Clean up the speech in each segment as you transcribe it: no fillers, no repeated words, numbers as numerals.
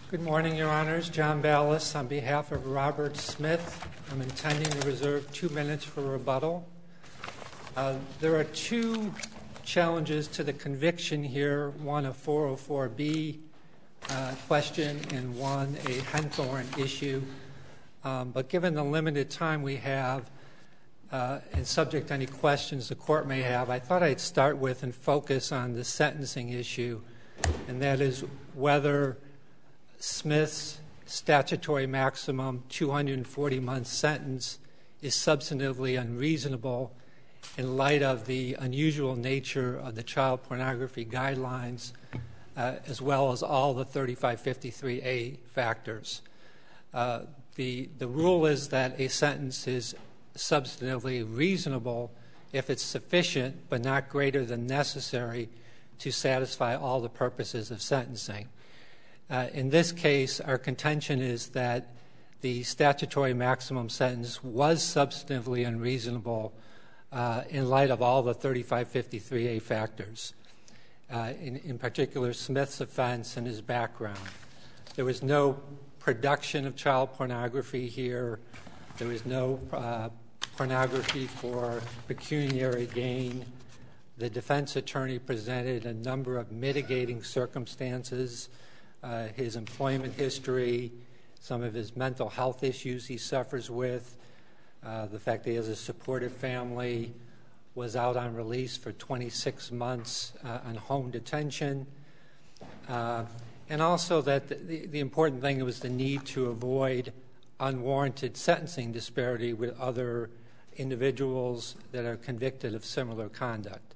Good morning, Your Honors. John Ballas on behalf of Robert Smith. I'm intending to reserve 2 minutes for rebuttal. There are two challenges to the conviction here, one a 404B question and one a Henthorne issue. But given the limited time we have and subject to any questions the court may have, I thought I'd start with and focus on the sentencing issue, and that is whether Smith's statutory maximum 240-month sentence is substantively unreasonable in light of the unusual nature of the child pornography guidelines, as well as all the 3553A factors. The rule is that a sentence is substantively reasonable if it's sufficient but not greater than necessary to satisfy all the purposes of sentencing. In this case, our contention is that the statutory maximum sentence was substantively unreasonable in light of all the 3553A factors, in particular Smith's offense and his background. There was no production of child pornography here. There was no pornography for pecuniary gain. The defense attorney presented a number of mitigating circumstances, his employment history, some of his mental health issues he suffers with, the fact that he has a supportive family, was out on release for 26 months on home detention, and also that the important thing was the need to avoid unwarranted sentencing disparity with other individuals that are convicted of similar conduct.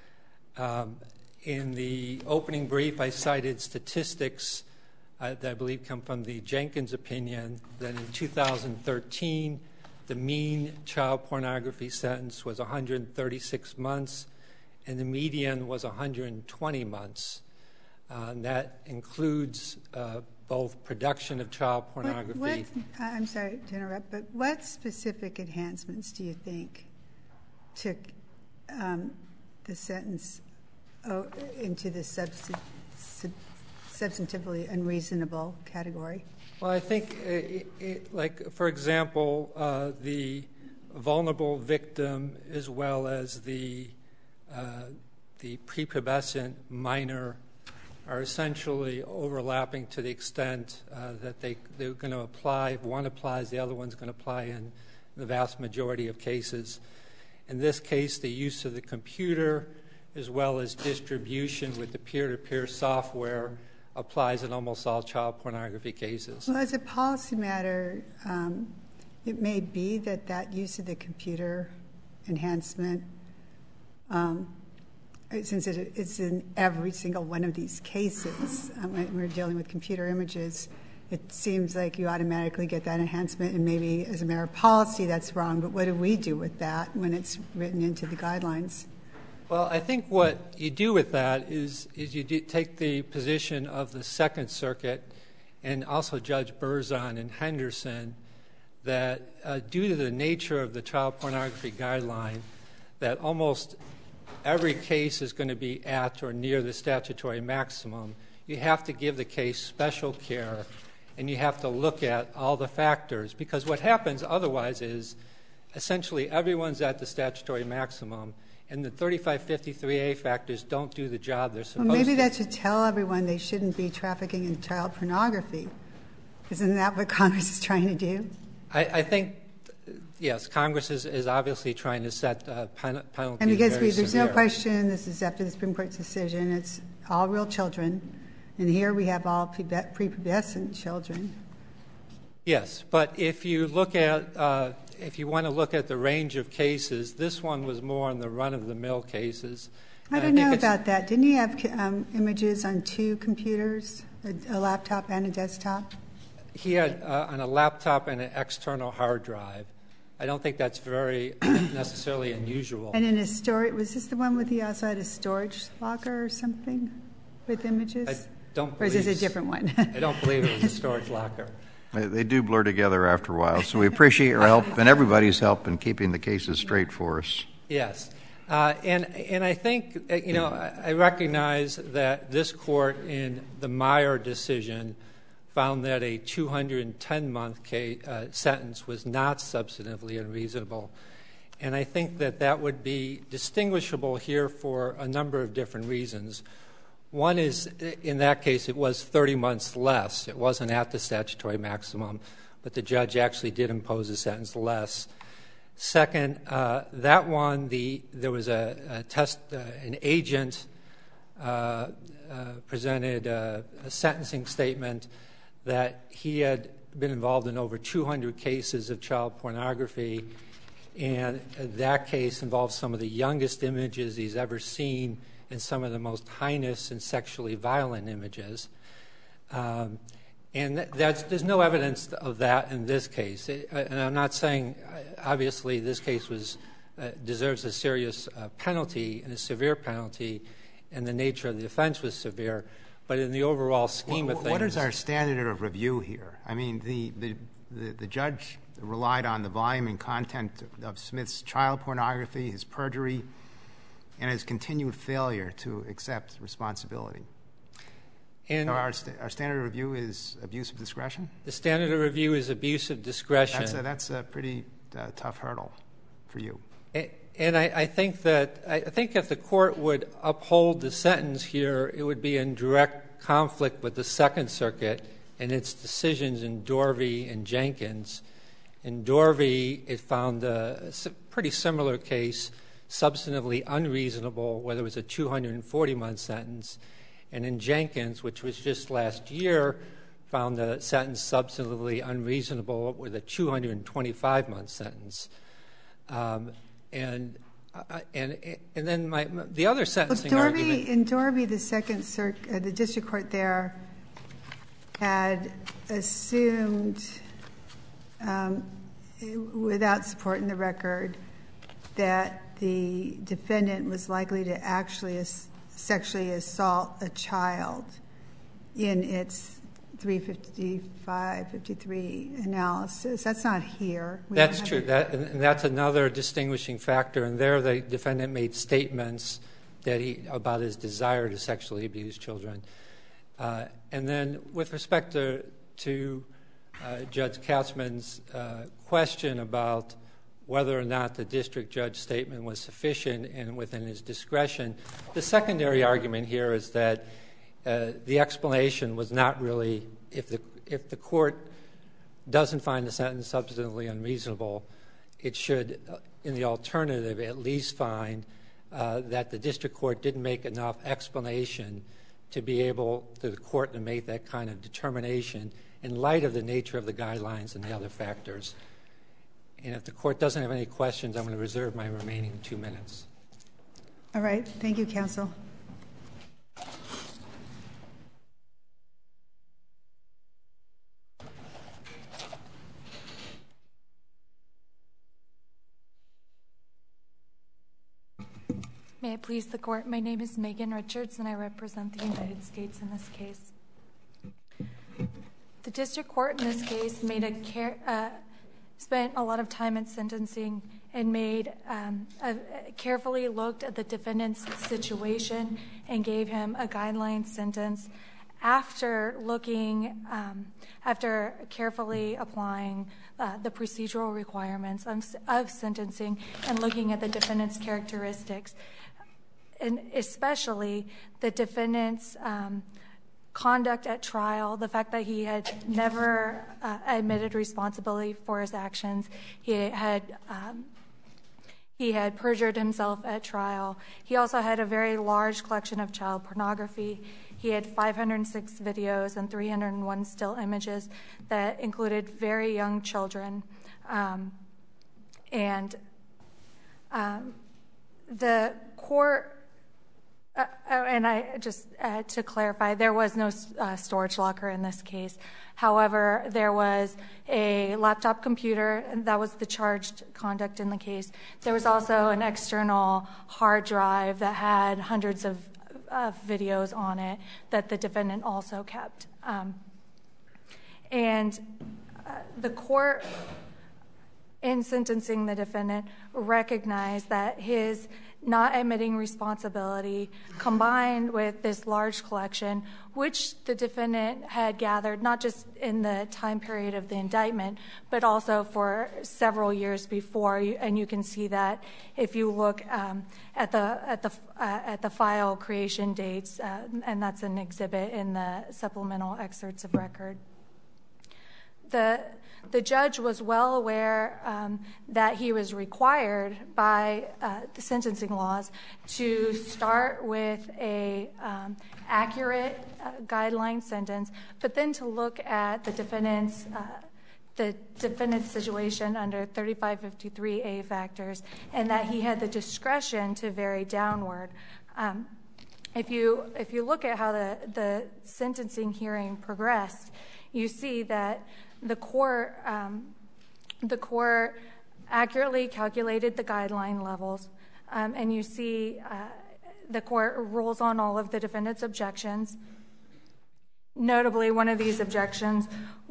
In the opening brief, I cited statistics that I believe come from the Jenkins opinion that in 2013, the mean child pornography sentence was 136 months, and the median was 120 months. And that includes both production of child pornography. I'm sorry to interrupt, but what specific enhancements do you think took the sentence into the substantively unreasonable category? Well, I think, like, for example, the vulnerable victim as well as the prepubescent minor are essentially overlapping to the extent that they're going to apply. If one applies, the other one's going to apply in the vast majority of cases. In this case, the use of the computer as well as distribution with the peer-to-peer software applies in almost all child pornography cases. Well, as a policy matter, it may be that use of the computer enhancement, since it's in every single one of these cases, when we're dealing with computer images, it seems like you automatically get that enhancement, and maybe as a matter of policy that's wrong, but what do we do with that when it's written into the guidelines? Well, I think what you do with that is you take the position of the Second Circuit and also Judge Berzon and Henderson that due to the nature of the child pornography guideline, that almost every case is going to be at or near the statutory maximum. You have to give the case special care, and you have to look at all the factors, because what happens otherwise is essentially everyone's at the statutory maximum, and the 3553A factors don't do the job they're supposed to. Well, maybe that should tell everyone they shouldn't be trafficking in child pornography. Isn't that what Congress is trying to do? I think, yes, Congress is obviously trying to set penalties and because very there's severe. no question, this is after the Supreme Court's decision, it's all real children, and here we have all prepubescent children. Yes, but if you look at if you want to look at the range of cases, this one was more in the run-of-the-mill cases. I don't know about that. Didn't he have images on two computers, a laptop and a desktop? He had on a laptop and an external hard drive. I don't think that's very necessarily unusual. And in a storage, was this the one with the outside a storage locker or something with images? I don't believe. Or is this a different one? I don't believe it was a storage locker. They do blur together after a while, so we appreciate your help and everybody's help in keeping the cases straight for us. Yes. And I think, I recognize that this Court in the Meyer decision found that a 210-month sentence was not substantively unreasonable. And I think that that would be distinguishable here for a number of different reasons. One is, in that case, it was 30 months less. It wasn't at the statutory maximum, but the judge actually did impose a sentence less. Second, that one, there was a test, an agent presented a sentencing statement that he had been involved in over 200 cases of child pornography, and that case involved some of the youngest images he's ever seen and some of the most heinous and sexually violent images. And there's no evidence of that in this case. And I'm not saying, obviously, this case deserves a serious penalty and a severe penalty, and the nature of the offense was severe. But in the overall scheme of things, what is our standard of review here? I mean, the judge relied on the volume and content of Smith's child pornography, his perjury, and his continued failure to accept responsibility. And our standard of review is abuse of discretion? The standard of review is abuse of discretion. That's a pretty tough hurdle for you. And I think if the court would uphold the sentence here, it would be in direct conflict with the Second Circuit and its decisions in Dorvey and Jenkins. In Dorvey, it found a pretty similar case substantively unreasonable, whether it was a 240-month sentence. And in Jenkins, which was just last year, found the sentence substantively unreasonable with a 225-month sentence. And then the other sentencing argument. In Dorvey, the Second Circuit, the district court there had assumed, without support in the record, that the defendant was likely to actually sexually assault a child in its 355-53 analysis. That's not here. That's true. And that's another distinguishing factor. And there the defendant made statements about his desire to sexually abuse children. And then with respect to Judge Katzmann's question about whether or not the district judge statement was sufficient and within his discretion, the secondary argument here is that the explanation was not really, if the court doesn't find the sentence substantively unreasonable, it should, in the alternative, at least find that the district court didn't make enough explanation to be able to the court to make that kind of determination in light of the nature of the guidelines and the other factors. And if the court doesn't have any questions, I'm going to reserve my remaining 2 minutes. All right. Thank you, counsel. May it please the court, my name is Megan Richards and I represent the United States in this case. The district court in this case spent a lot of time in sentencing and carefully looked at the defendant's situation and gave him a guideline sentence after carefully applying the procedural requirements of sentencing and looking at the defendant's characteristics, and especially the defendant's conduct at trial, the fact that he had never admitted responsibility for his actions. He had perjured himself at trial. He also had a very large collection of child pornography. He had 506 videos and 301 still images that included very young children. The court, and I just to clarify, there was no storage locker in this case. However, there was a laptop computer, and that was the charged conduct in the case. There was also an external hard drive that had hundreds of videos on it that the defendant also kept. And the court, in sentencing the defendant, recognized that his not admitting responsibility combined with this large collection, which the defendant had gathered not just in the time period of the indictment, but also for several years before. And you can see that if you look at the file creation dates, and that's an exhibit in the supplemental excerpts of record. The judge was well aware that he was required by the sentencing laws to start with a accurate guideline sentence, but then to look at the defendant's situation under 3553A factors, and that he had the discretion to vary downward. If you look at how the sentencing hearing progressed, you see that the court accurately calculated the guideline levels, and you see the court rules on all of the defendant's objections. Notably, one of these objections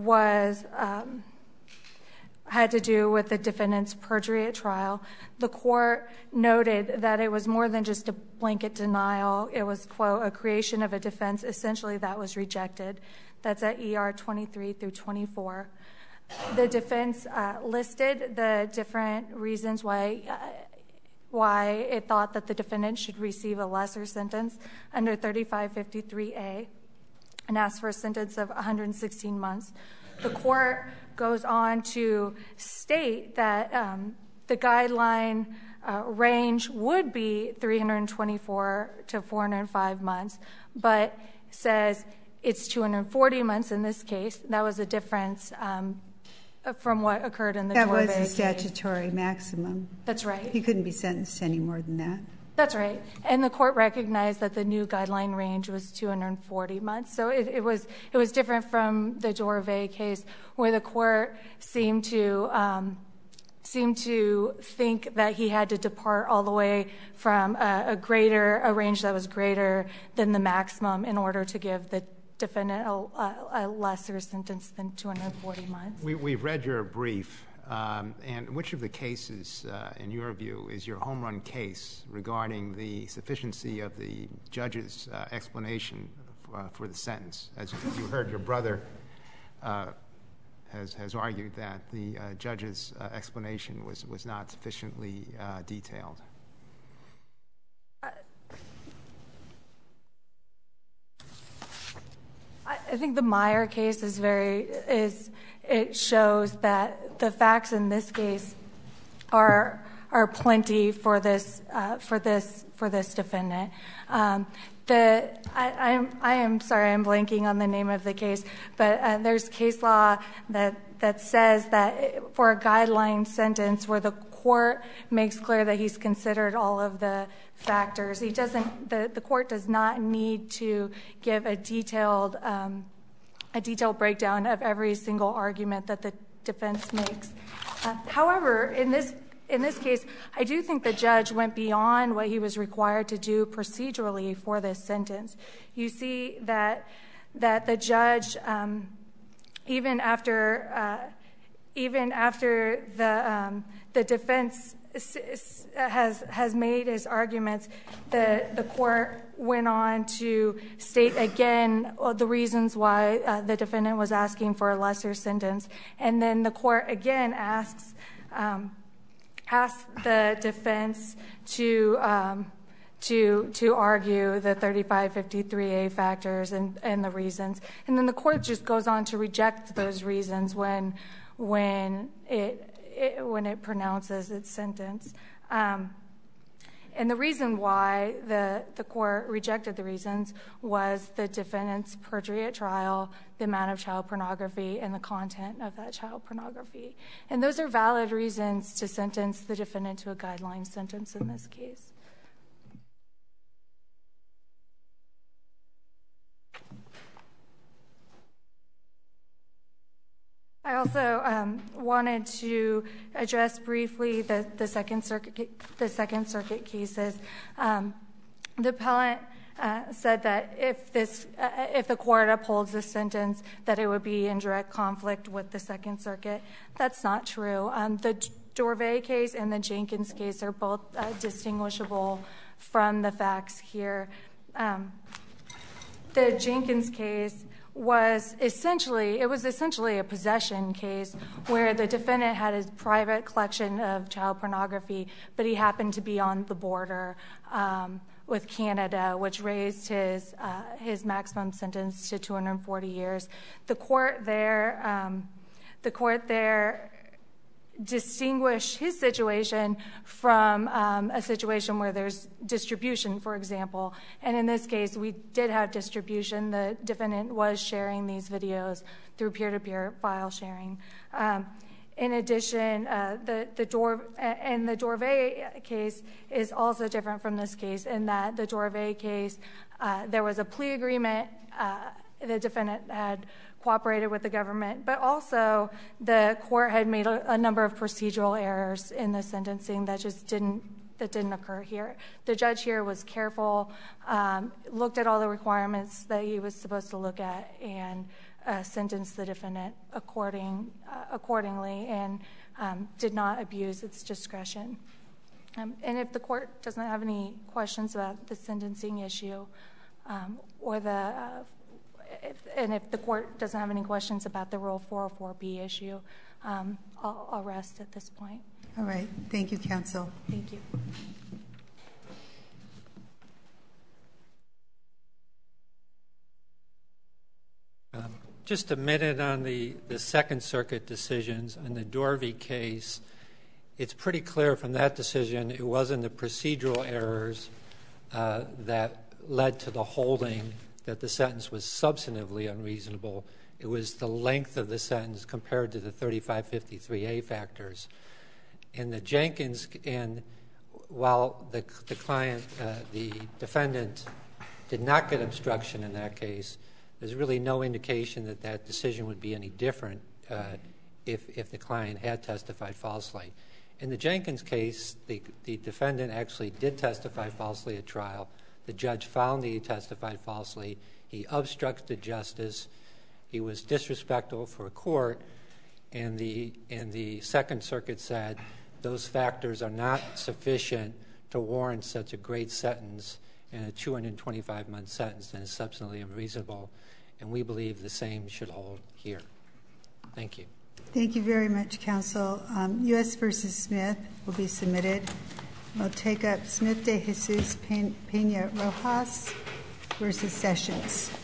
had to do with the defendant's perjury at trial. The court noted that it was more than just a blanket denial. It was, quote, a creation of a defense. Essentially, that was rejected. That's at ER 23 through 24. The defense listed the different reasons why it thought that the defendant should receive a lesser sentence under 3553A and asked for a sentence of 116 months. The court goes on to state that the guideline range would be 324 to 405 months, but says it's 240 months in this case. That was a difference from what occurred in the Dorvay case. That was the statutory maximum. That's right. He couldn't be sentenced any more than that. That's right. And the court recognized that the new guideline range was 240 months. So it was different from the Dorvay case, where the court seemed to think that he had to depart all the way from a range that was greater than the maximum in order to give the defendant a lesser sentence than 240 months. We've read your brief. And which of the cases, in your view, is your home run case regarding the sufficiency of the judge's explanation for the sentence? As you heard, your brother has argued that the judge's explanation was not sufficiently detailed. I think the Meyer case it shows that the facts in this case are plenty for this defendant. I am sorry, I'm blanking on the name of the case, but there's case law that says that for a guideline sentence where the court makes clear that he's considered all of the factors, the court does not need to give a detailed breakdown of every single argument that the defense makes. However, in this case, I do think the judge went beyond what he was required to do procedurally for this sentence. You see that the judge, even after the defense has made his arguments, the court went on to state again the reasons why the defendant was asking for a lesser sentence, and then the court again asks the defense to argue the 3553A factors and the reasons, and then the court just goes on to reject those reasons when it pronounces its sentence. And the reason why the court rejected the reasons was the defendant's perjury at trial, the amount of child pornography, and the content of that child pornography. And those are valid reasons to sentence the defendant to a guideline sentence in this case. I also wanted to address briefly the Second Circuit cases. The appellant said that if the court upholds this sentence, that it would be in direct conflict with the Second Circuit. That's not true. Dorvay case and the Jenkins case are both distinguishable from the facts here. The Jenkins case was essentially a possession case where the defendant had his private collection of child pornography, but he happened to be on the border with Canada, which raised his maximum sentence to 240 years. The court there distinguished his situation from a situation where there's distribution, for example. And in this case, we did have distribution. The defendant was sharing these videos through peer-to-peer file sharing. In addition, the Dorvay case is also different from this case in that the Dorvay case, there was a plea agreement. The defendant had cooperated with the government, but also the court had made a number of procedural errors in the sentencing that didn't occur here. The judge here was careful, looked at all the requirements that he was supposed to look at, and sentenced the defendant accordingly, and did not abuse its discretion. And if the court doesn't have any questions about the sentencing issue, and if the court doesn't have any questions about the Rule 404B issue, I'll rest at this point. All right. Thank you, counsel. Thank you. Just a minute on the Second Circuit decisions. On the Dorvay case, it's pretty clear from that decision it wasn't the procedural errors that led to the holding that the sentence was substantively unreasonable. It was the length of the sentence compared to the 3553A factors. In the Jenkins, and while the defendant did not get obstruction in that case, there's really no indication that that decision would be any different if the client had testified falsely. In the Jenkins case, the defendant actually did testify falsely at trial. The judge found that he testified falsely. He obstructed justice. He was disrespectful for a court. And the Second Circuit said those factors are not sufficient to warrant such a great sentence, and a 225-month sentence that is substantially unreasonable. And we believe the same should hold here. Thank you. Thank you very much, counsel. U.S. v. Smith will be submitted. We'll take up Smith de Jesus Pena Rojas v. Sessions.